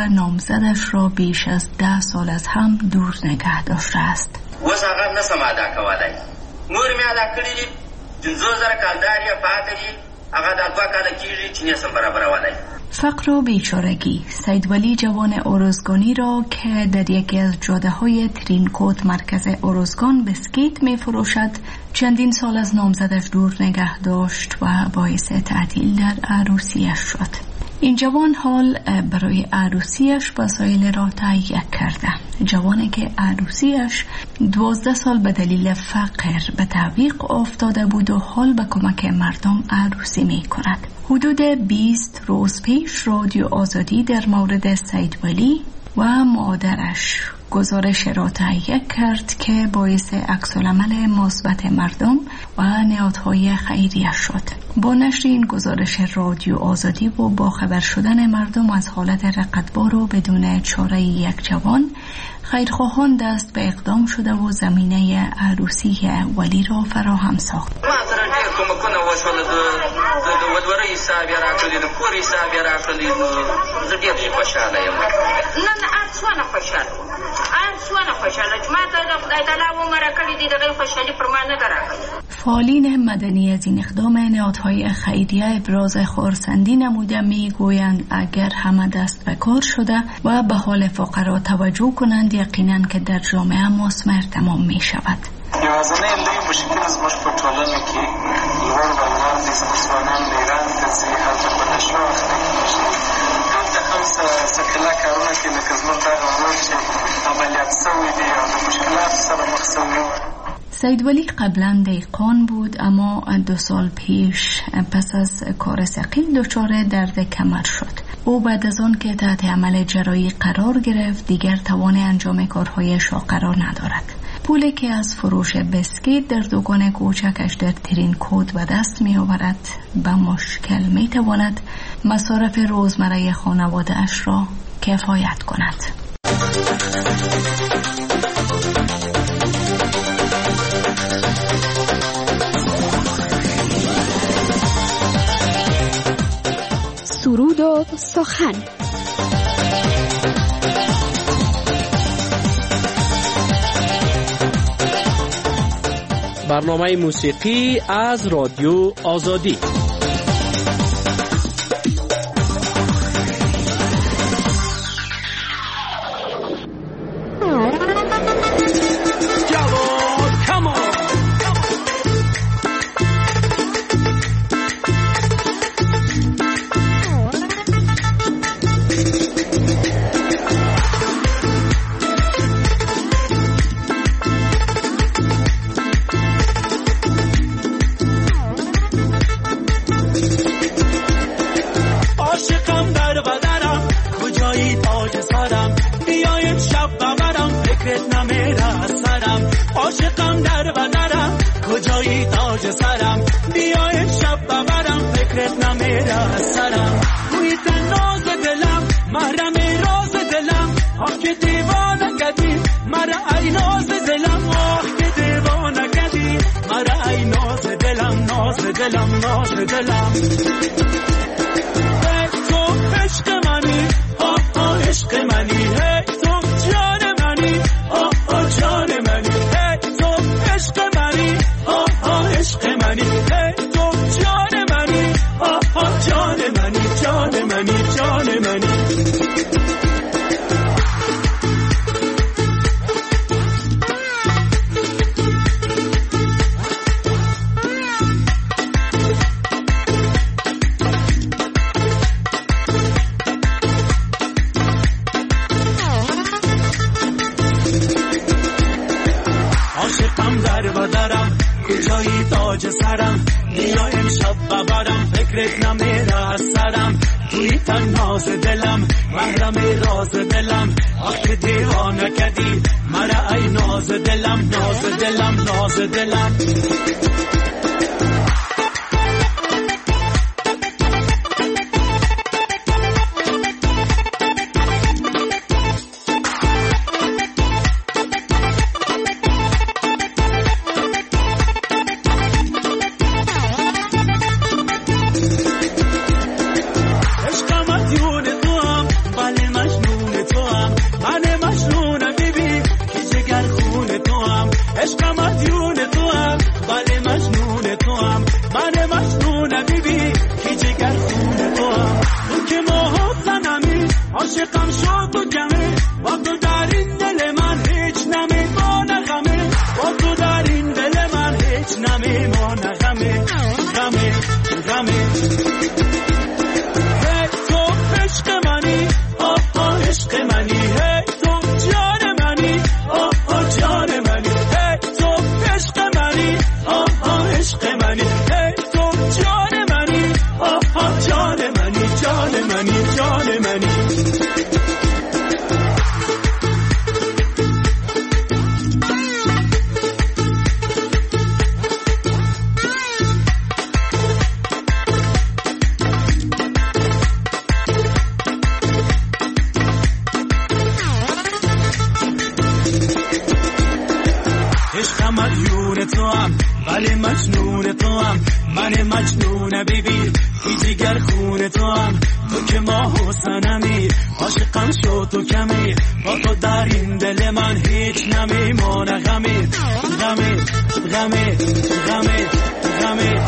نامزدش را بیش از 10 سال از هم دور نگه داشته است. اوس هغه نسم ادا کولای. مور مې ادا کړي دي 50,000 کالدار یې پاتې دي، هغه د 2 کاله کېږي چې نسم برابرولای. فقر و بیچارگی. سید ولی جوان ارزگانی را که در یکی از جاده های ترینکوت مرکز ارزگان بسکیت می فروشد چندین سال از نامزدش دور نگه داشت و باعث تعطیل در عروسیش شد. این جوان حال برای عروسیش وسایل را تهیه کرده. جوانی که عروسیش 12 سال به دلیل فقر به تعویق افتاده بود و حال به کمک مردم عروسی می کند. حدود 20 روز پیش رادیو آزادی در مورد سید ولی و مادرش گزارش را تهیه کرد که باعث عکس‌العمل مثبت مردم و نهادهای خیریه شد. با نشر این گزارش رادیو آزادی و با خبر شدن مردم از حالت رقتبار و بدون چاره یک جوان، خیرخواهان دست به اقدام شده و زمینه عروسی ولی را فراهم ساخت. فعالین مدنی از این اقدام نهادهای خیریه ابراز خرسندی نموده میگویند اگر همه دست به کار شده و به حال فقرا توجه کنند یقینا که در جامعه مثمر تمام می شود. یوازینی لوی مشکل زموږ په ټولنه کې لوړ ولور دي، زموږ ځوانان د ایران ته ځي، هلته په نشو اخته کېږي. دلته هم سکله کارونه کوي لکه زموږ دغه ورور چې عملیات شوی دی او د مشکلاتو سره مخ شوی. سید ولی قبلا دهقان بود اما 2 سال پیش پس از کار ثقیل دچار درد کمر شد. او بعد از آن که تحت عمل جراحی قرار گرفت دیگر توان انجام کارهایش را قرار ندارد. پولی که از فروش بسکیت در دکان کوچکش در ترینکوت به دست می آورد به مشکل می تواند مصارف روزمره خانواده اش را کفایت کند. سرود و سخن. برنامه موسیقی از رادیو آزادی. عشق مدیون تو هم بله مجنون عاشقم شو تو کمه با تو در این دل من هیچ نمیمونه غمه با تو در این دل من هیچ نمیمونه غمه غمه غمه هی تو عشق منی آه عشق منی هی تو جان منی آه جان منی هی تو عشق منی آه عشق منی هی تو جان منی آه جان منی جان منی جان منی ولی مجنون تو هم من مجنون بیبی بی جگر خون تو هم تو که ما حسنمی عاشقم شو تو کمی با تو در این دل من هیچ نمیمونه غمی غمی غمی غمی غمی.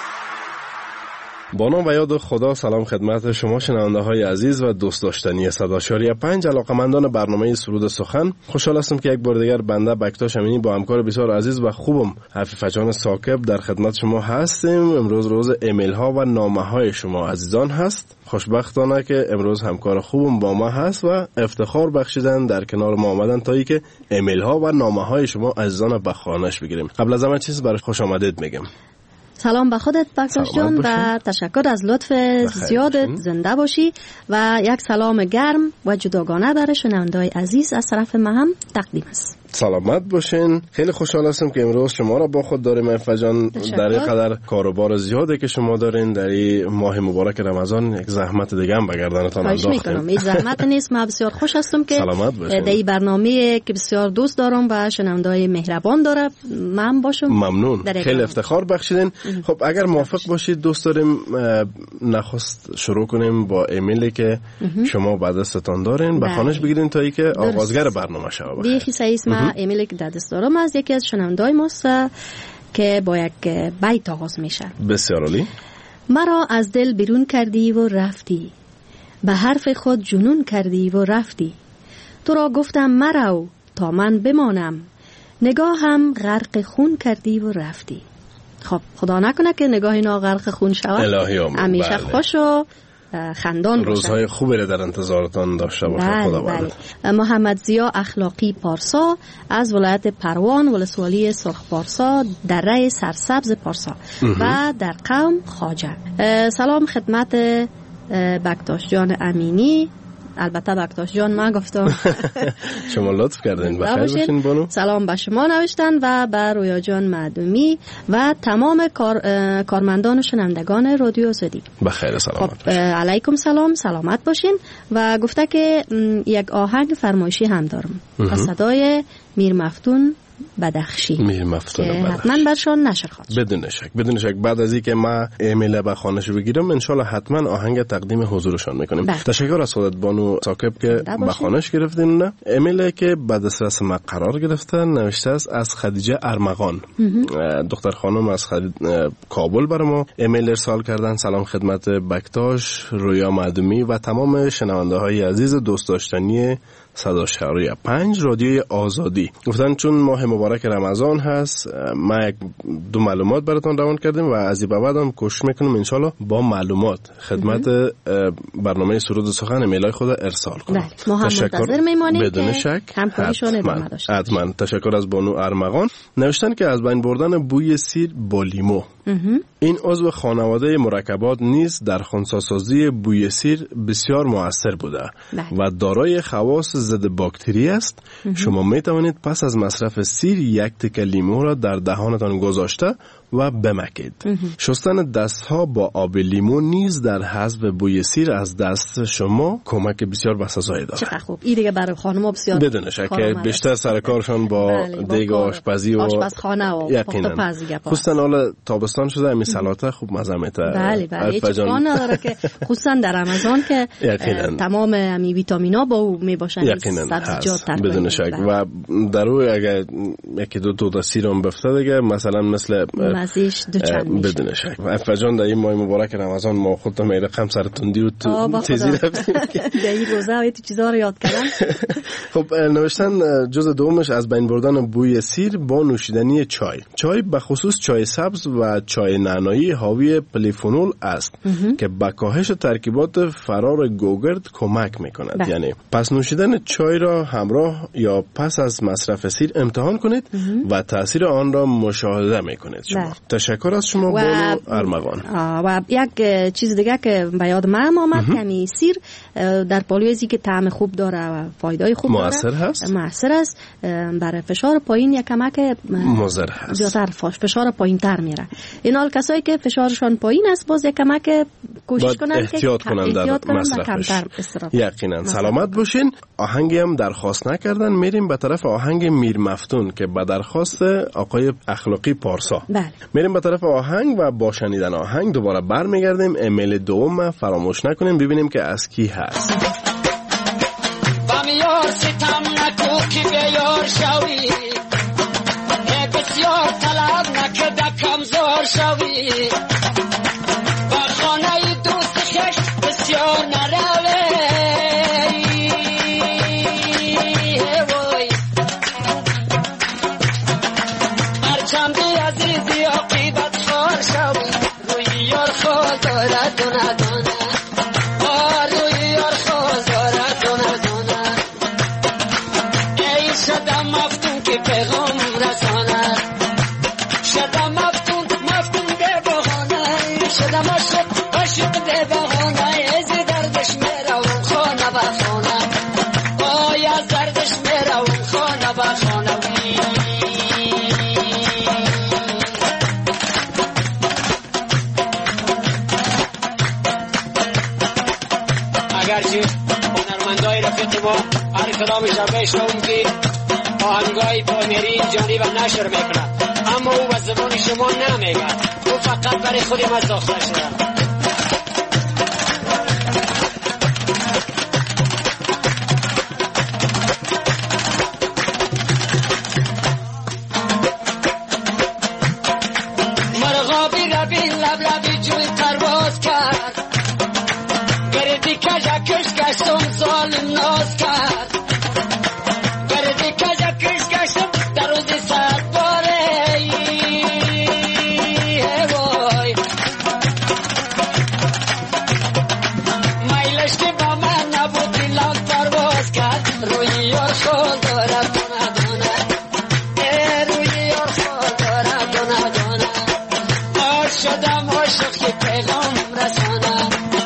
با نام و یاد خدا سلام خدمت شما شنونده های عزیز و دوست داشتنی صدا شاری 5 علاقمندان برنامه سرود سخن. خوشحال هستم که یک بار دیگر بنده بکتاش امینی با همکار بسیار عزیز و خوبم عفیف جان ثاقب در خدمت شما هستیم. امروز روز ایمیل ها و نامه های شما عزیزان هست. خوشبختانه که امروز همکار خوبم با ما هست و افتخار بخشیدن در کنار ما آمدن تا اینکه ایمیل ها و نامه های شما عزیزان به خوانش بگیریم. قبل از همه چیز برای خوش آمدید میگم. سلام به خودت بکتاش جان و تشکر از لطف زیادت. زنده باشی و یک سلام گرم و جداگانه برای شنونده‌های عزیز از طرف من هم تقدیم است. سلامت باشین. خیلی خوشحال هستم که امروز شما را با خود داریم عفیف جان. در این قدر کاروبار زیاده که شما دارین در این ماه مبارک رمضان یک زحمت دیگه هم به گردنتان انداختین. خواهش میکنم. این زحمت نیست. من بسیار خوش هستم که در این برنامه که بسیار دوست دارم و شنونده‌های مهربان داره من باشم. ممنون. خیلی افتخار بخشیدین. خب اگر موافق باشید دوست داریم نخست شروع کنیم با ایمیلی که شما بعد دستتان دارین به خوانش بگیرین تا اینکه آغازگر برنامه شود. بیخی صحیح ایمیلی که در دست دارم از یکی از شنونده‌های ماست که با یک بیت آغاز میشه. بسیار عالی. مرا از دل بیرون کردی و رفتی، به حرف خود جنون کردی و رفتی. تو را گفتم مرو تا من بمانم، نگاهم غرق خون کردی و رفتی. خب خدا نکنه که نگاه اینا غرق خون شود. همیشه خوش و خندان باشه. روزهای خوبی را در انتظارتان داشته باشه. خدا بله. محمد ضیا اخلاقی پارسا از ولایت پروان ولسوالی سرخ پارسا دره سرسبز پارسا و در قوم خواجه. سلام خدمت بکتاش جان امینی. البته بکتاش جان من گفتم. شما لطف کردین. بخیر باشین بانو. سلام به شما نوشتن و به رویا جان معدومی و تمام کارمندان و شنوندگان رادیو آزادی. بخیر سلامت خب علیکم سلام، سلامت باشین. و گفته که یک آهنگ فرمایشی هم دارم از صدای میر مفتون بدخشی که حتما برشان نشر خواهد. بدون شک بعد از اینکه ما ایمیل به خوانش بگیرم انشالله حتما آهنگ تقدیم حضورشان میکنیم. تشکر از خودت بانو ثاقب که به خوانش گرفتین. نه ایمیلی که بعد از دست ما قرار گرفته نوشته است از خدیجه ارمغان. دختر خانم از کابل برای ما ایمیل ارسال کردن. سلام خدمت بکتاش، رویا معدومی و تمام شنونده های عزیز دوست داشتنی صدا شاری 5 رادیوی آزادی. گفتن چون ماه مبارک رمضان هست ما یک دو معلومات براتون روان کردیم و از این بعد هم کوشش میکنیم انشالله با معلومات خدمت برنامه سرود سخن ایمیلای خود ارسال کنیم. ما هم منتظر میمانیم بدون شک همکاریشون ادامه داشته باشه. حتما. تشکر از بانو ارمغان. نوشتن که از بین بردن بوی سیر با لیمو. این عضو خانواده مرکبات نیز در خنثی‌سازی بوی سیر بسیار مؤثر بوده و دارای خواص ضد باکتری است. شما می توانید پس از مصرف سیر یک تکه لیمو را در دهانتان گذاشته و بمکید. شستن دستها با آب لیمو نیز در حذف بوی سیر از دست شما کمک بسیار بسزایی دارد. چقدر خوب. این دیگه برای خانم‌ها بسیار بدون شک بیشتر سر کارشان با دیگ آشپزی و آشپزخانه و پخت‌وپز. خصوصا حالا تابستان شده می سلاطه خوب مزه میده. بله هیچ کار نداره که خصوصا در رمضان که تمام امی ویتامینا با او میباشن. سبزیجات بدون شک و در او اگر یکی دو تا سیرم بفته دیگه مثلا مثل مزیش دوچند میشه بدون شک. افجان در این ماه مبارک رمضان ما خودت می رقم سر تندی و تیزی رفتیم در این روزه های تو چیزها رو یاد کردم. خب نوشتن جزء دومش از بین بردن بوی سیر با نوشیدنی چای به خصوص چای سبز و چای نعنایی حاوی پلیفونول است که به کاهش ترکیبات فرار گوگرد کمک میکند. یعنی پس نوشیدن چای را همراه یا پس از مصرف سیر امتحان کنید و تاثیر آن را مشاهده میکنید شما. تشکر از شما بانو ارمغان. و یک چیز دیگه که به یاد من آمد کمی سیر در پالویزی که طعم خوب داره و فایده خوب داره مؤثر است برای فشار پایین یک کمک مضر هست، زیادتر فشار پایین تر میره. این حال کسایی که فشارشان پایین است باز یک کمک کوشش کنن احتیاط کنن در مصرفش. یقینا سلامت باشین. آهنگی هم درخواست نکردن، میریم به طرف آهنگ میر مفتون که به درخواست آقای اخلاقی پارسا. میریم به طرف آهنگ و با شنیدن آهنگ دوباره برمیگردیم. ایمیل دوم فراموش نکنیم ببینیم که از کی هست. بمیار ستم نکو که بیار شوی، بسیار طلب نکده کمزار شوی، با خانه دوست خش بسیار نروی، هرچندی عزیزی عاقبت خوار شوی، روی یار خود داره دونه دونه، روی یار خود داره دونه دونه، ای شدم مفتون که پیغام رسانه، شدم مفتون ده بخانه، شدم عاشق ده بخانه، از دردش میروم خانه به خانه، آی از دردش میروم خانه به خانه. اگرچه هنرمندای رفیق ما هر کدامش هم بشنوم که آهنگای پایمری جانب نشر میکنه، اما او به زبان شما نمیگه، او فقط برای خود ما ساخته شده. مرغابی ربی لب لبی جوی پرواز کرد، گردی کجا کش گشتم ظالم ناز کرد، گردی کجا کش گشتم در روزی سر باره، وای میلش که با من نبود لب پرواز کرد، روی یار خود داره دونه دونه، روی یار خود داره دونه دونه، شدم عاشق که پیغام رسانه،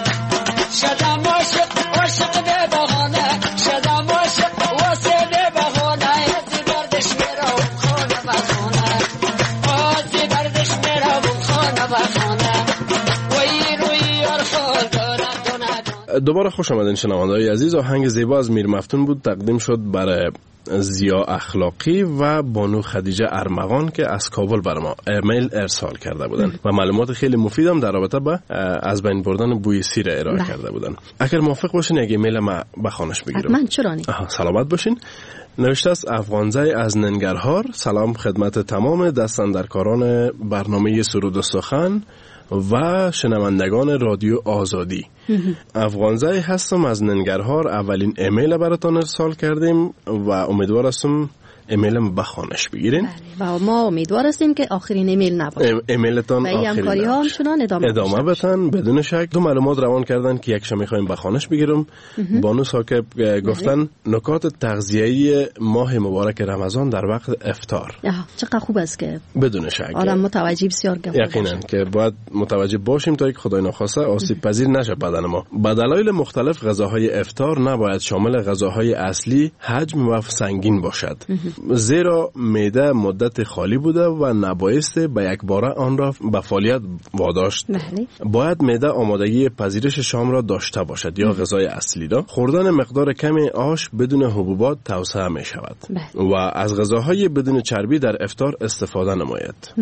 شدم عاشق ده بخانه، شدم عاشق واسه ده بخانه، از دردش میروم خانه به خانه، از دردش میروم خانه به خانه، وای روی یار خود داره دونه. دوباره خوش آمدین شنونده‌های عزیز. آهنگ زیبا از میر مفتون بود، تقدیم شد برای زیا اخلاقی و بانو خدیجه ارمغان که از کابل برای ما ایمیل ارسال کرده بودن و معلومات خیلی مفیدم در رابطه با از بین بردن بوی سیر ارائه کرده بودن. اگر موافق باشین یک ایمیل ما بخوانش بگیرم. من چرا نی؟ سلامت باشین. نوشته است افغانزای از ننگرهار. سلام خدمت تمام دستاندرکاران برنامه سرود و سخن و شنوندگان رادیو آزادی. افغانزای هستم از ننگرهار. اولین ایمیل براتان ارسال کردیم و امیدوار هستم ایمیلم بخوانش بگیرین. بله و ما امیدوار هستیم که آخرین ایمیل نباشه. ایمیلتان آخرین همکاری ها همچنان ادامه بدن بدون شک. دو معلومات روان کردن که یک شما میخوایم بخوانش بگیرم. بانو ساکب گفتن نکات تغذیه‌ای ماه مبارک رمضان در وقت افطار. چقدر خوب است که بدون شک آدم متوجه بسیار گفته یقینا که باید متوجه باشیم تا یک خدای ناخواسته آسیب پذیر نشه بدن ما. به دلایل مختلف غذاهای افطار نباید شامل غذاهای اصلی حجم و سنگین باشد، زیرا معده مدت خالی بوده و نبایسته به یک باره آن را به فعالیت واداشت. باید معده آمادگی پذیرش شام را داشته باشد یا غذای اصلی را. خوردن مقدار کمی آش بدون حبوبات توصیه می شود و از غذاهای بدون چربی در افطار استفاده نماید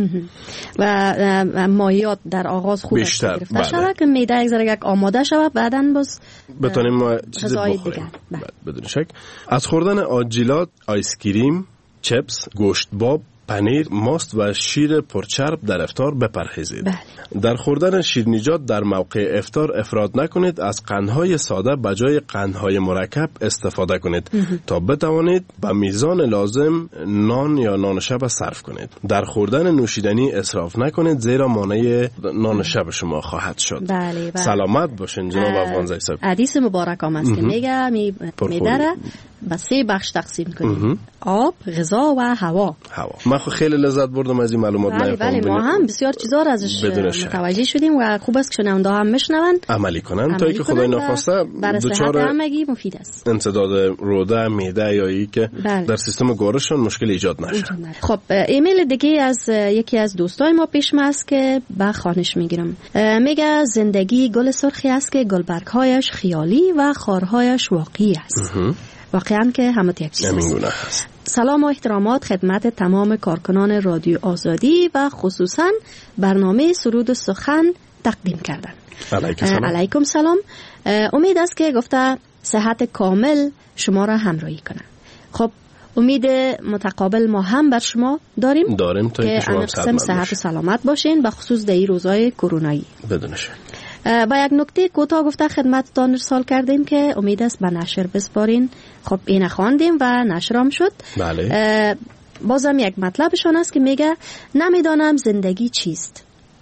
و مایعات در آغاز خوب بیشتر شود که معده یک آماده شود بعداً باز بتونیم چیز بخوریم. بدون شک از خوردن آجیلات، آیس کریم، چپس، گوشت باب، پنیر، ماست و شیر پرچرب در افطار بپرهیزید. در خوردن شیرینیجات در موقع افطار افراط نکنید. از قندهای ساده به جای قندهای مرکب استفاده کنید تا بتوانید به میزان لازم نان یا نان شب صرف کنید. در خوردن نوشیدنی اسراف نکنید زیرا مانع نان شب شما خواهد شد. بله. سلامت باشین جناب افغانزاده صاحب. حدیث مبارک هم است که میگه میداره به 3 بخش تقسیم کنیم: آب، غذا و هوا. من خیلی لذت بردم از این معلومات. بله ما هم بسیار چیزا را ازش متوجه شدیم و خوب است که شنونده هم بشنون عملی کنن تا اینکه خدای نخواسته دچار همگی مفید است. انسداد روده، معده یا ای که در سیستم گوارششون مشکل ایجاد نشه. خب ایمیل دیگه از یکی از دوستای ما پیش است که به خوانش میگیرم. میگه زندگی گل سرخی است که گلبرگ‌هایش خیالی و خارهایش واقعی است. واقعا که همه یک چیز است. سلام و احترامات خدمت تمام کارکنان رادیو آزادی و خصوصا برنامه سرود سخن تقدیم کردن. علیکم سلام. امید است که گفته صحت کامل شما را همراهی کنه. خب امید متقابل ما هم بر شما داریم تا شما صحت و سلامت باشین، به خصوص در این روزهای کرونایی. بدون شک. با یک نکته کوتاه گفته خدمتتان ارسال کردیم که امید است به نشر بسپارین. خب این خواندیم و نشرام شد. بله. بازم یک مطلبشان است که میگه نمیدانم زندگی چیست.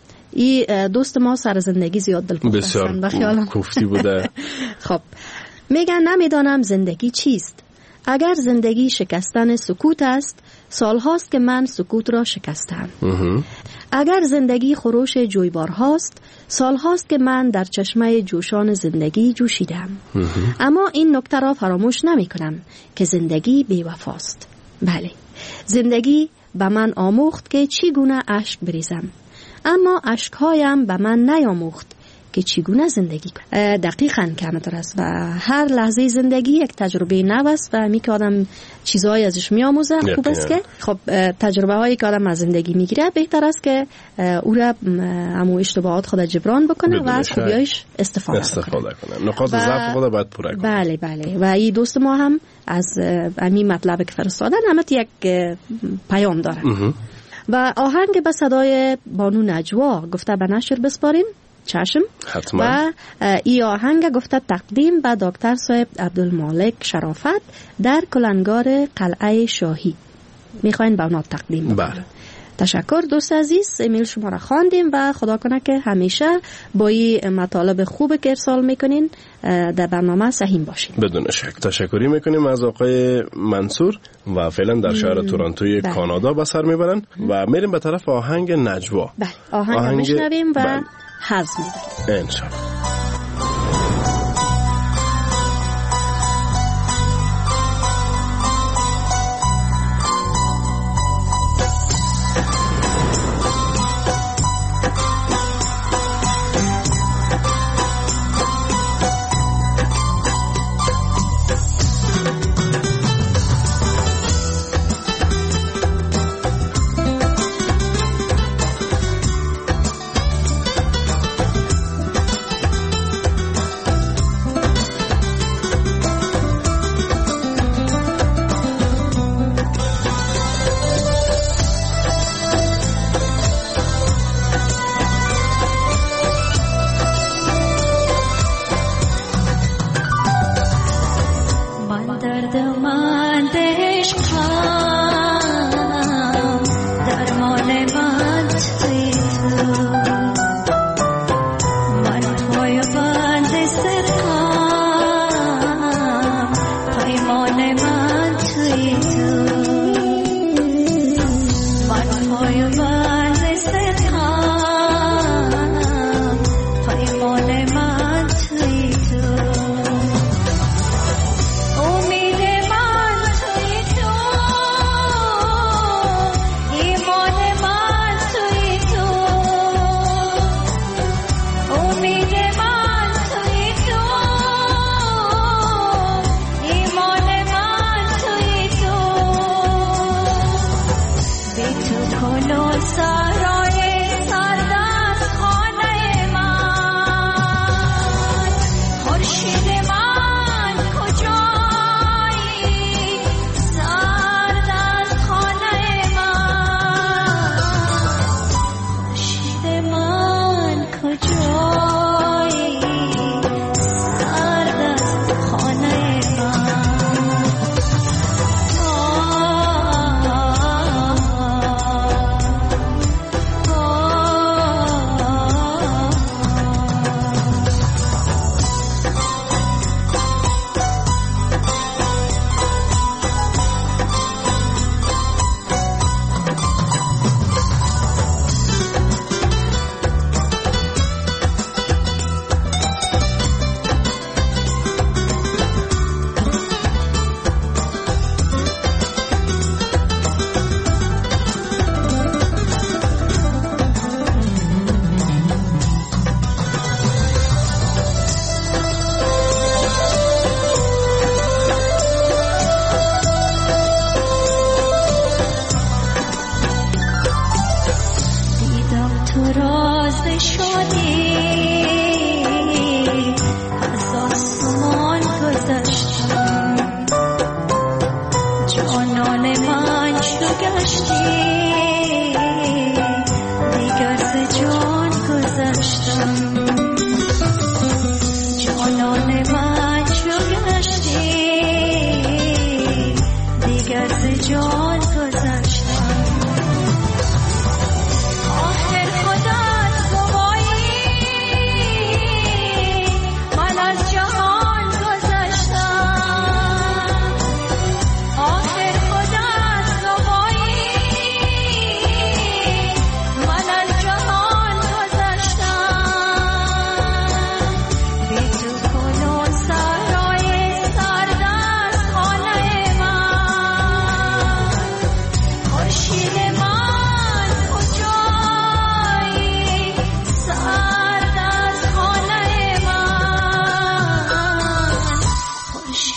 این دوست ما سر زندگی زیاد دلپخته هستن بسیار کوفتی بوده. خب میگه نمیدانم زندگی چیست. اگر زندگی شکستن سکوت است، سالهاست که من سکوت را شکستم. اگر زندگی خروش جویبار هاست، سالهاست که من در چشمه جوشان زندگی جوشیدم. اما این نکته را فراموش نمی کنم که زندگی بی‌وفاست. بله، زندگی به من آموخت که چگونه اشک بریزم، اما اشکهایم به من نیاموخت که چگونه زندگی کنم. دقیقاً که همینطور است و هر لحظه زندگی یک تجربه نو است و می که آدم چیزهایی ازش می آموزه. خوب است که خب تجربه هایی که آدم از زندگی می گیره بهتر است که او را همو اشتباهات خود جبران بکنه و از خوبیایش استفاده کنه. نقاط ضعف خود باید پوره کنه. بله و این دوست ما هم از همین مطلب که فرستادن همت یک پیام داره. و آهنگ به صدای بانو نجوا گفته به نشر بسپارین. چشم. حتما. و ای آهنگ گفته تقدیم به دکتر صاحب عبدالمالک شرافت در کلنگار قلعه شاهی. میخواین به اونا تقدیم بکنیم. بله. تشکر دوست عزیز. ایمیل شما را خواندیم و خدا کنه که همیشه با این مطالب خوب که ارسال میکنین در برنامه سهیم باشین. بدون شک. تشکری میکنیم از آقای منصور و فعلا در شهر تورنتوی کانادا به سر میبرن و میریم به طرف آهنگ نجوا. بله. آهنگ میشنویم و حظ میبریم انشاءالله. Oh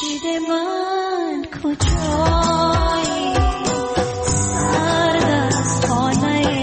خورشید من کجایی سرد از خانه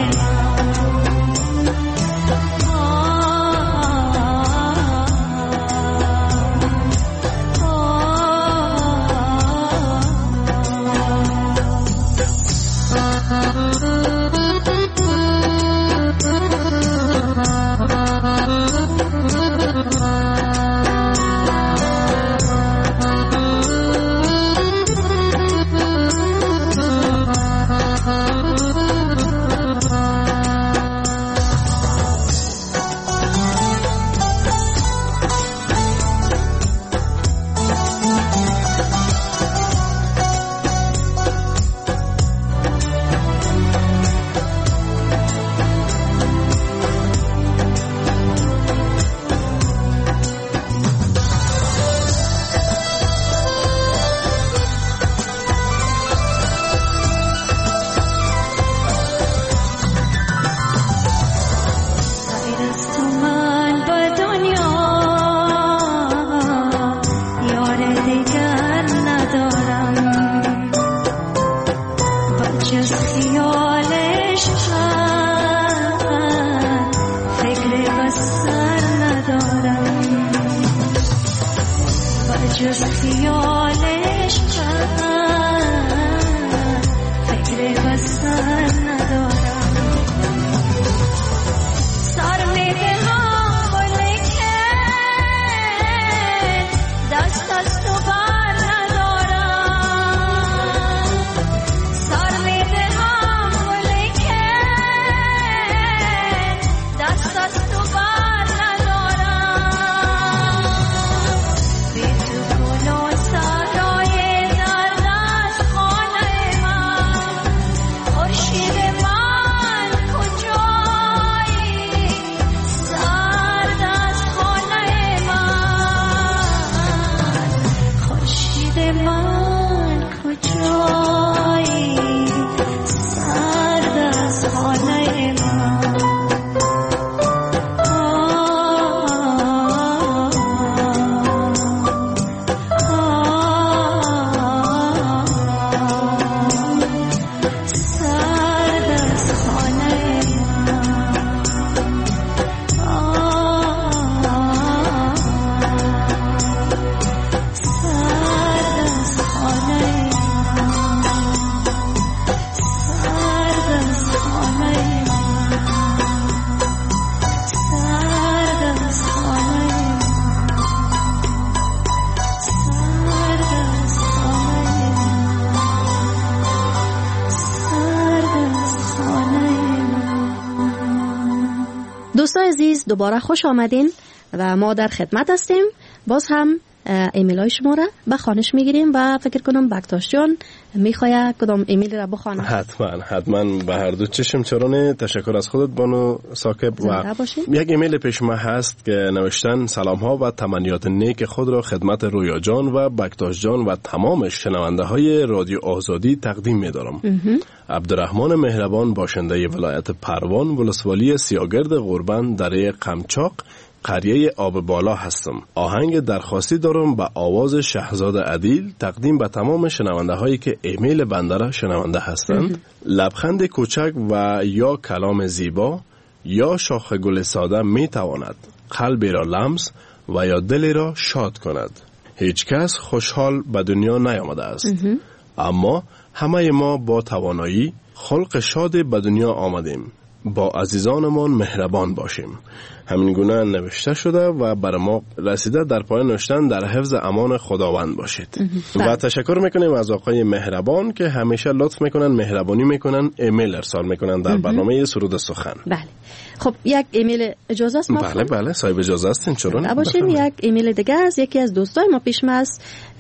دوستان عزیز دوباره خوش آمدین و ما در خدمت هستیم. باز هم ایمیل های شما را به خوانش میگیریم و فکر کنم بکتاش جان میخواه کدام ایمیل را بخوانه. حتما به هر دو چشم چرانه. تشکر از خودت بانو ساکب. و یک ایمیل پیش ما هست که نوشتن سلام ها و تمنیات نیک خود را خدمت رویا جان و بکتاش جان و تمام شنونده های رادیو آزادی تقدیم میدارم. عبدالرحمن مهربان باشنده ولایت پروان ولسوالی سیاگرد غربن دره قمچاق قریه آب بالا هستم. آهنگ درخواستی دارم به آواز شهزاد عدیل تقدیم به تمام شنونده هایی که ایمیل بنده را شنونده هستند. لبخند کوچک و یا کلام زیبا یا شاخ گل ساده می تواند قلبی را لمس و یا دلی را شاد کند. هیچ کس خوشحال به دنیا نیامده است، اما همه ما با توانایی خلق شاد به دنیا آمدیم. با عزیزانمان مهربان باشیم. همین گونه نوشته شده و بر ما رسیده. در پایان نوشتن در حفظ امان خداوند باشید. و تشکر میکنیم از آقای مهربان که همیشه لطف میکنن، مهربانی میکنن، ایمیل ارسال میکنن در برنامه سرود سخن. بله. خب یک ایمیل اجازه است ما؟ بله صاحب اجازه هستین. چرا باشین. یک ایمیل دیگه از یکی از دوستای ما پیش است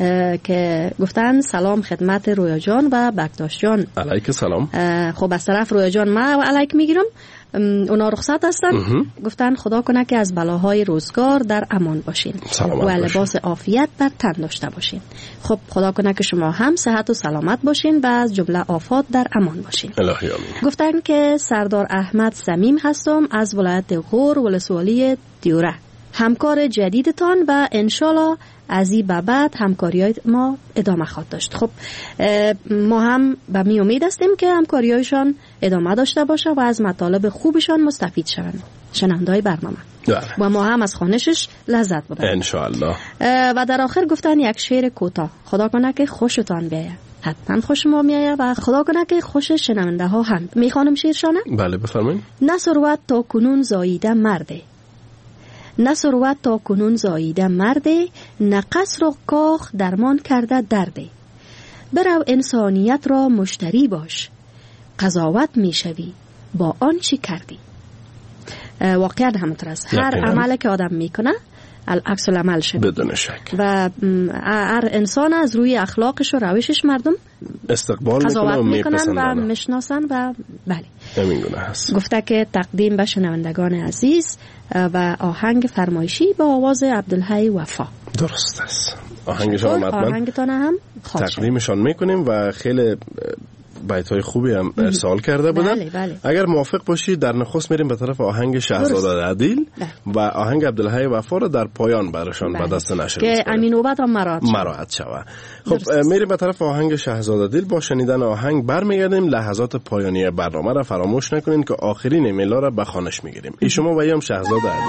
که گفتن سلام خدمت رویا جان و بکتاش جان. علیک سلام. خب از طرف رویا جان ما علیک میگیرم. اونا رخصت هستن. گفتن خدا کنه که از بلاهای روزگار در امان باشین و لباس عافیت بر تن داشته باشین. خب خدا کنه که شما هم صحت و سلامت باشین و از جمله آفات در امان باشین. الهی آمین. گفتن که سردار احمد صمیم هستم از ولایت غور ولسوالی دیوره. همکار جدیدتان و انشالله از این به بعد همکاری ما ادامه خواهد داشت. خب ما هم به می امید هستیم که همکاری‌هایشان ادامه داشته باشه و از مطالب خوبشان مستفید شوند شنونده‌های برنامه و ما هم از خوانشش لذت ببریم انشالله. و در آخر گفتن یک شعر کوتاه، خدا کنه که خوشتان بیاید. حتما خوش ما میآید و خدا کنه که خوش شنونده ها هم. میخوانم شعرشانه؟ بله بفرمایید. نه ثروت تا کنون زاییده مرده، نه ثروت تا کنون زاییده مرده، نه قصر و کاخ درمان کرده درده. برو انسانیت را مشتری باش، قضاوت میشوی با آن چی کردی. واقعا همونطور است. هر عملی که آدم میکنه عکس العمل شد بدون شک و هر انسان از روی اخلاقش و روشش مردم استقبال میکنن و میشناسن و بله همین گونه هست. گفته که تقدیم به شنوندگان عزیز و آهنگ فرمایشی با آواز عبدالحی وفا. درست است. آهنگشان آهنگتان هم تقدیمشان میکنیم و خیلی بیت‌های خوبی هم ارسال کرده بودن. بله. اگر موافق باشی در نخست میریم به طرف آهنگ شهزاده عدیل و آهنگ عبدالحی وفا رو در پایان براشان به دست نشر که امین نوبت هم مراعات شود. خب میریم به طرف آهنگ شهزاده عدیل. با شنیدن آهنگ برمیگردیم. لحظات پایانی برنامه را فراموش نکنین که آخرین ایمیل را به خوانش میگیریم. ای شما و یم شهزاده عدیل.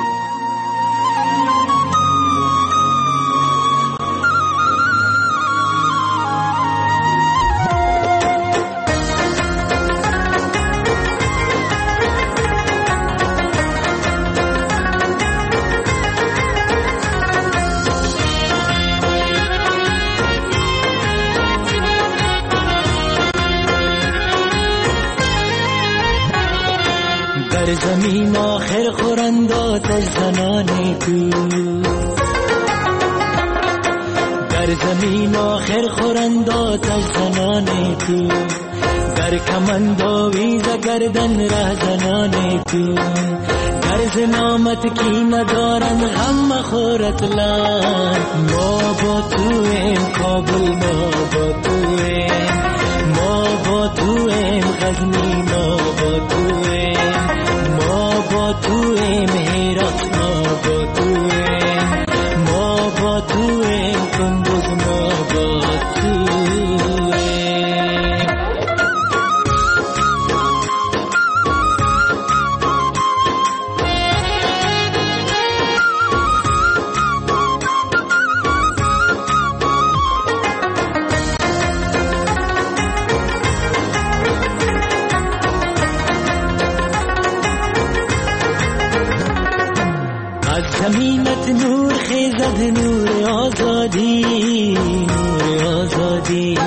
در زمین آخر خورند آتش زنان تو، در زمین آخر خورند آتش زنان تو، در کمند آویز گردن ره زنان تو، در زنامت کی ندارن غم خورت لان. ما با تو ایم کابل، ما با تو ایم، ما با تو ایم غزنی، ما با تو ایم، ما با تو ایم هرات، ما با تو ایم، ما با تو ایم کندوز، ما با تو ایم. زمینت نور خیزد، نور آزادی، نور آزادی.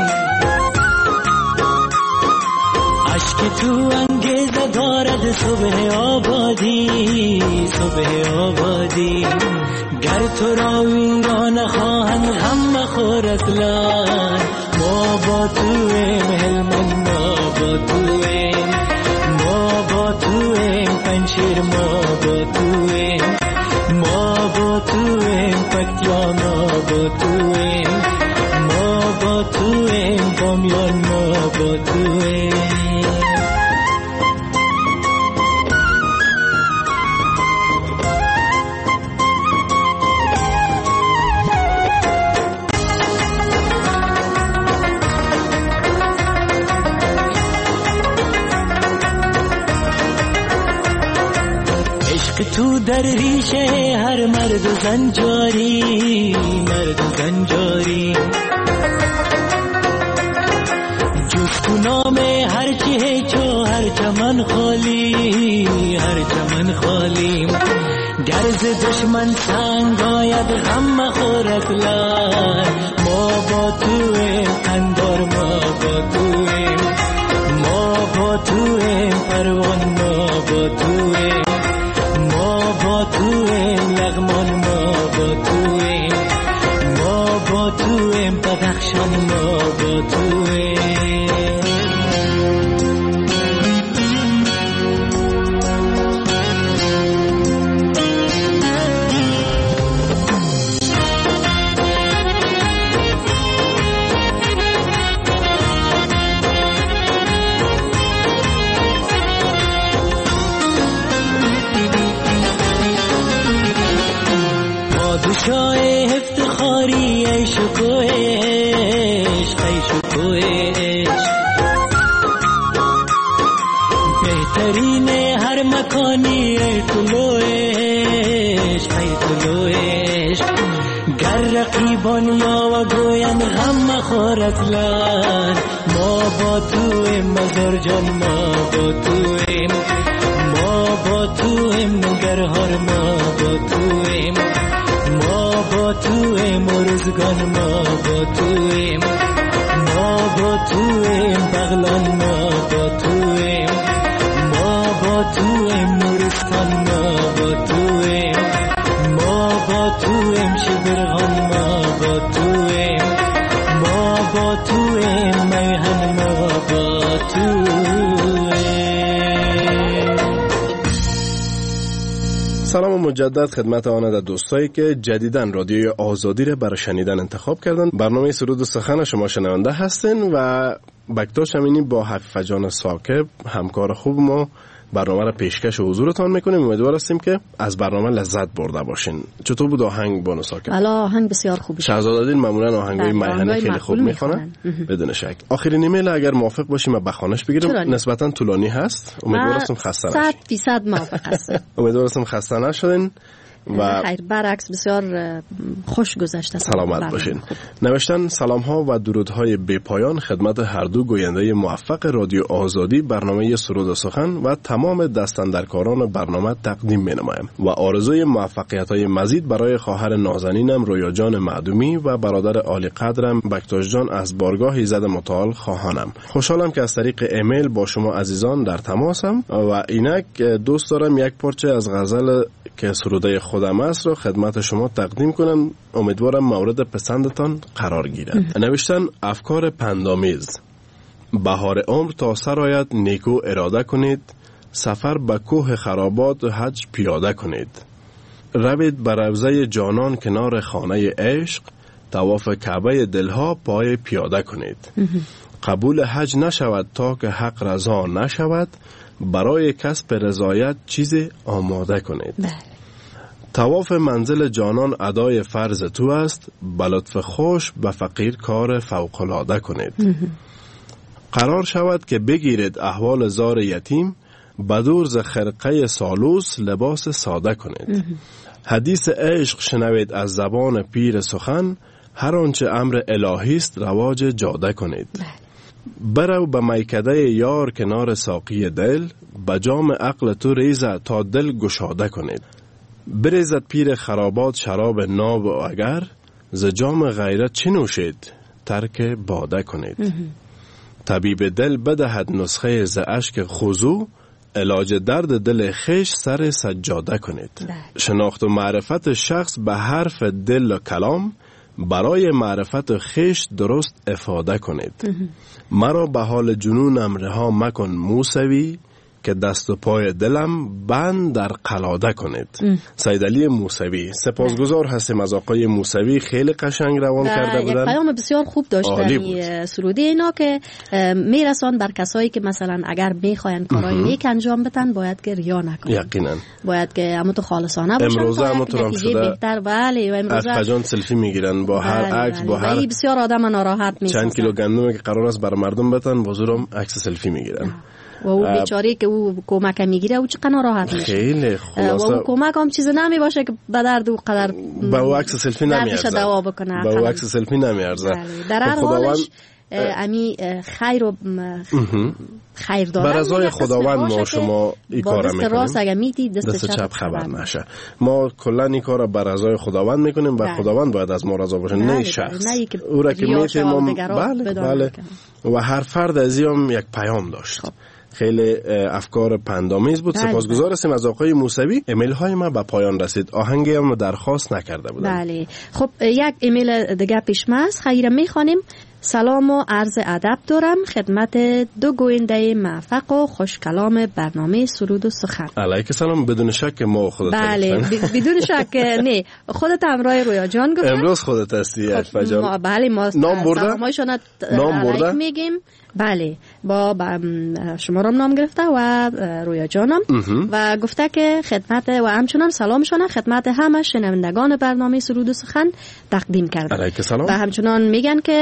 عشق تو انگیزه دارد صبح آبادی، صبح آبادی. گر تو را ویران خواهند غم مخور اصلا. ما با تو ایم هلمند، ما با تو ایم، ما با تو ایم پنشیر، ما با تو ایم، ما با تو ایم پکتیا، ما با تو ایم، ما با تو ایم بامیان، ما با تو ایم. تو در ریشه هر مرد و زن جاری، مرد و زن جاری. جز تو نام هر چه چو هر چمن خالی، هر چمن خالی. گرز دشمن سنگ آید غم مخور اصلا. ما با تو ایم قندار، ما با تو ایم، ما با تو ایم پروان، ما با تو ایم، ما با تو ایم لغمان، ما با تو ایم، ما با تو ایم بدخشان، ما با تو ایم. عشق بهترین هر مکانی ای طلوعش گر رقیبان یا و گوین غم مخورت لان ما با تویم مزار جان ما با تویم نگرهار ما با تویم و روزگان ما با تویم بغلان ما با تویم نورستان ما با تویم شبرغان ما با تویم میهن ما با تویم. سلام مجدد خدمت آن دوستایی که جدیداً رادیوی آزادی را برای شنیدن انتخاب کردن. برنامه سرود و سخن شما شنونده هستین و بکتاش همینی با حفیظ جان ساکب همکار خوب ما برنامه را پیشکش و حضورتان میکنیم. امیدوار هستیم که از برنامه لذت برده باشین. چطور بود آهنگ بانو ساکب؟ بله آهنگ بسیار خوبه. شهزادادین معمولا آهنگای میهنی خیلی خوب میخونن بدون شک. آخرین ایمیل اگر موافق باشیم و بخوانش بگیرم نسبتا طولانی هست. امیدوار هستم خسته نشید. 100% موافق هستم. امیدوار هستم خسته نشدین و خیر برعکس بسیار خوش گذشته. سلامت باشین. نوشتن سلام ها و درودهای بی پایان خدمت هر دو گوینده موفق رادیو آزادی برنامه سرود و سخن و تمام دستاندرکاران برنامه تقدیم می نمایم و آرزوی موفقیت های مزید برای خواهر نازنینم رویا جان معدومی و برادر عالی قدرم بکتاش جان از بارگاه ایزد متعال خواهانم. خوشحالم که از طریق ایمیل با شما عزیزان در تماسم و اینک دوست دارم یک پارچه از غزل که سروده خودم است را خدمت شما تقدیم کنم. امیدوارم مورد پسندتان قرار گیرد. نوشتن افکار پندامیز. بهار عمر تا سر آید نیکو اراده کنید، سفر به کوه خرابات حج پیاده کنید. روید بر روضه جانان کنار خانه عشق، طواف کعبه دلها پای پیاده کنید. قبول حج نشود تا که حق رضا نشود، برای کسب رضایت چیز آماده کنید. طواف منزل جانان ادای فرض تو است، به لطف خوش به فقیر کار فوق‌العاده کنید. قرار شود که بگیرید احوال زار یتیم، بدور ز خرقه سالوس لباس ساده کنید. حدیث عشق شنوید از زبان پیر سخن، هر آنچه امر الهی است رواج جاده کنید. برو به میکده یار کنار ساقی دل، به جام عقل تو ریزه تا دل گشاده کنید. بریزد پیر خرابات شراب ناب و اگر، ز جام غیرت چی نوشید ترک باده کنید. طبیب دل بدهد نسخه ز اشک خضوع، علاج درد دل خیش سر سجاده کنید. شناخت و معرفت شخص به حرف دل و کلام، برای معرفت خیش درست افاده کنید. مرا به حال جنونم رها مکن موسوی، که دست و پای دلم بند در قلاده کنید. سید علی موسوی. سپاسگزار هستیم از آقای موسوی، خیلی قشنگ روان کرده بودن. یک پیام بسیار خوب داشتن سرودی اینا که میرسان بر کسایی که مثلا اگر میخواین کارهای نیک انجام بدن باید که ریا نکنن. یقینا باید که همون تو خالصانه باشن. امروزه همون تو هم شده بهتر. بله و امروزه افجان سلفی میگیرن با هر عکس با هر بسیار آدم ناراحت میشن. چند کیلو گندم که قرار است بر مردم بدن بازورم عکس سلفی میگیرن. و او بیچاره که او کمک میگیره او چقدر ناراحت میشه. خیلی خلاصه و او کمک هم چیز نمی باشه که به درد او قدر با او عکس سلفی نمیارزه. دوا بکنه. با او عکس سلفی نمیارزه. در هر حالش امی خیر و خیر دادن بر ازای خداوند ما شما این کار میکنیم. دست راست اگه میدی دست چپ خبر نشه. ما کلا این کار بر ازای خداوند میکنیم و خداوند باید از ما رضا باشه، نه شخص. او را که میتیم بله. و هر فرد از این یک پیام داشت. خیلی افکار پندامیز بود. سپاسگزار هستیم از آقای موسوی. ایمیل های ما به پایان رسید. آهنگی هم درخواست نکرده بودم. بله خب یک ایمیل دیگه پیش است. خیر میخوانیم. سلام و عرض ادب دارم خدمت دو گوینده موفق و خوش کلام برنامه سرود و سخن. علیک سلام. بدون شک ما خودت. بله بدون شک نه خودت همراه رویا جان گفتم. امروز خودت هستی عفا جان. بله ما نام برده؟ نام برده میگیم. بله با شما رو نام گرفته و رویا جانم و گفته که خدمت و همچنان سلامشون خدمت همه شنوندگان برنامه سرود و سخن تقدیم کرده. علیک سلام. و همچنان میگن که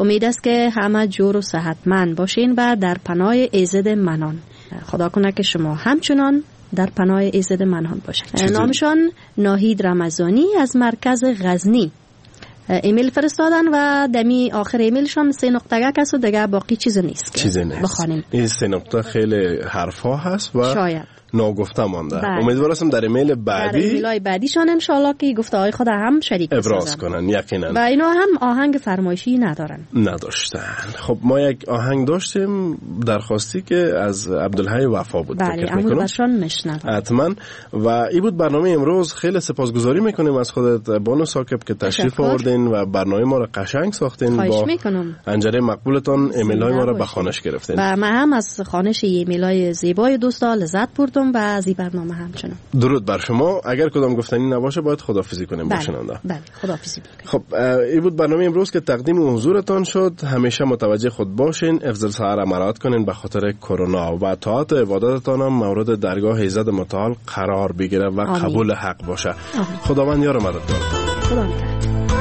امید است که همه جور و صحتمند باشین و در پناه ایزد منان. خدا کنه که شما همچنان در پناه ایزد منان باشین. نامشان ناهید رمضانی از مرکز غزنی ایمیل فرستادن و دمی آخر ایمیلشان 3 نقطه است و دیگه باقی چیز نیست چیزی نیست بخوانیم. این 3 نقطه خیلی حرفا هست و شاید ناگفته مانده. امیدوارم در ایمیل بعدی، در ایمیل‌های بعدیشان ان شاء الله که گفته‌های خود هم شریک ابراز کنن یقینا. و اینا هم آهنگ فرمایشی نداشتن. خب ما یک آهنگ داشتیم درخواستی که از عبدالحی وفا بود. بله امون برشان میشنوم حتما. و این بود برنامه امروز. خیلی سپاسگزاری میکنیم از خودت بانو ساکب که تشریف آوردین و برنامه ما را قشنگ ساختین. با انجره مقبولتان ایمیل‌های ما را به خوانش گرفتین و من هم از خوانش ایمیل‌های زیبای دوستا لذت بردم و از این برنامه همچنان. درود بر شما. اگر کدام گفتنی نباشه باید خداحافظی کنیم با شنونده. بله خداحافظی بکنیم. خب این بود برنامه امروز که تقدیم حضورتان شد. همیشه متوجه خود باشین، حفظ سحر مراعات کنین به خاطر کرونا و طاعت عبادتتان هم مورد درگاه ایزد متعال قرار بگیره و قبول حق باشه. خداوند یار مددگار. خدا نگهدار.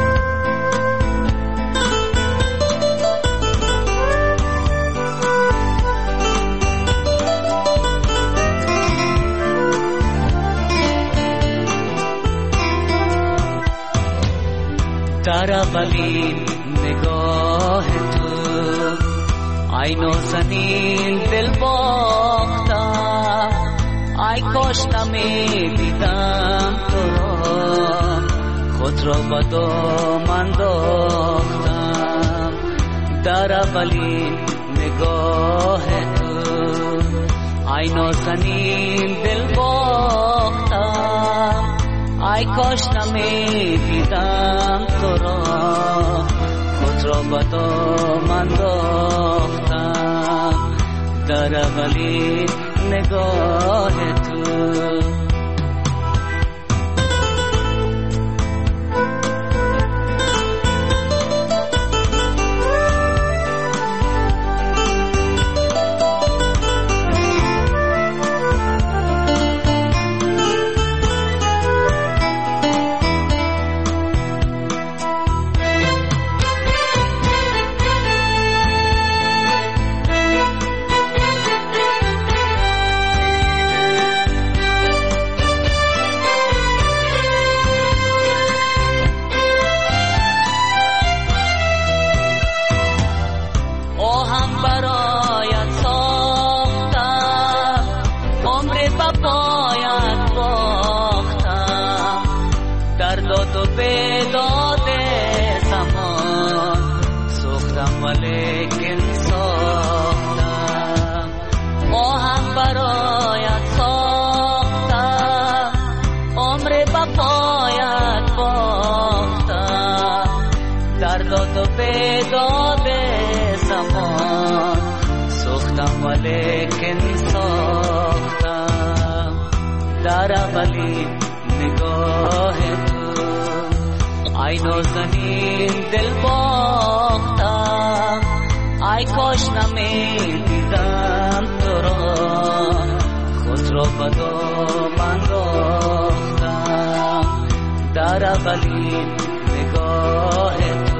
در اولین نگاه تو عین و سنین دل باختم، ای کاش نمیدیدم تو را، خود را به دام انداختم. در اولین نگاه تو عین و سنین دل باختم، ای کاش نمیدیدم تو را، خود را به دام انداختم. در اولین نگاه تو لیکن ساختم. در اولین نگاه تو عین و زمین دل باختم، ای کاش نمیدیدم تو را، خود را به دام انداختم. در اولین نگاه تو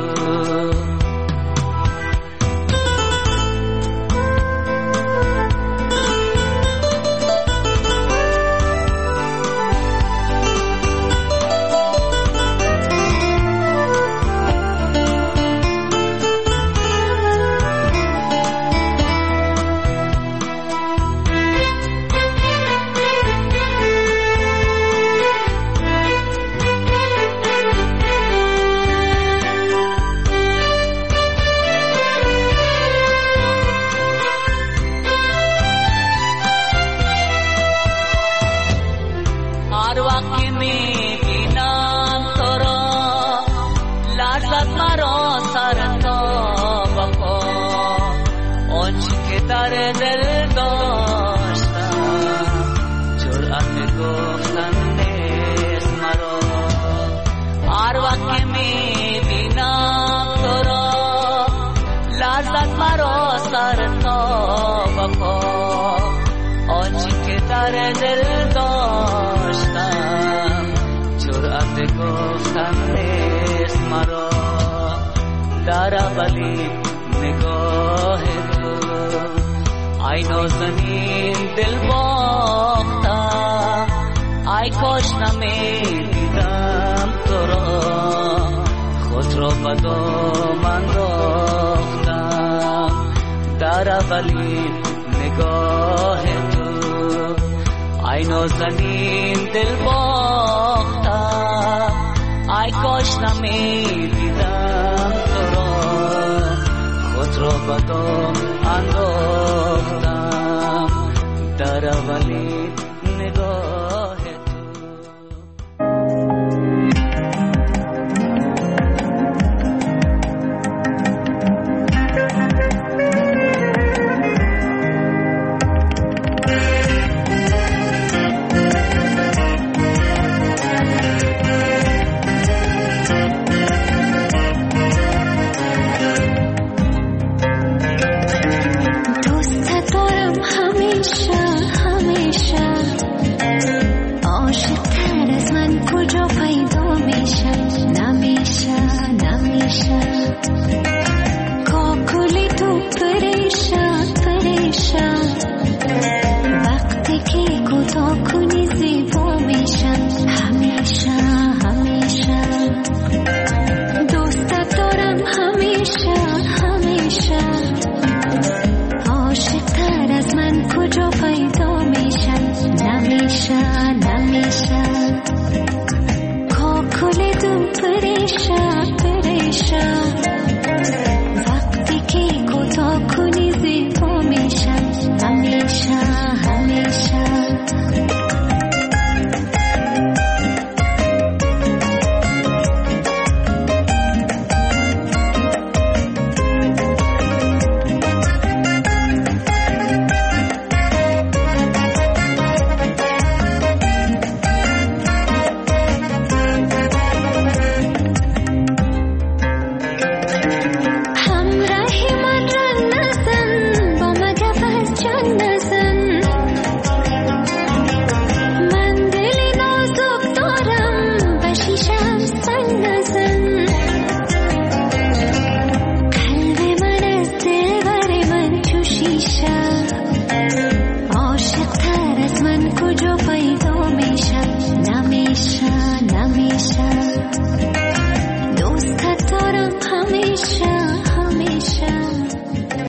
دل داشتم، جرأت گفتن نیست مرا. در اولین نگاه تو. ای نازنین دل باختم، ای کاش نمیدیدم تو را، خود را به دام انداختم در اولین نگاه تو. ای نازنین دل باختم، ای کاش نمیدیدم تو را، خود را به دام انداختم در اولین نگاه تو. وقتی که کوتاه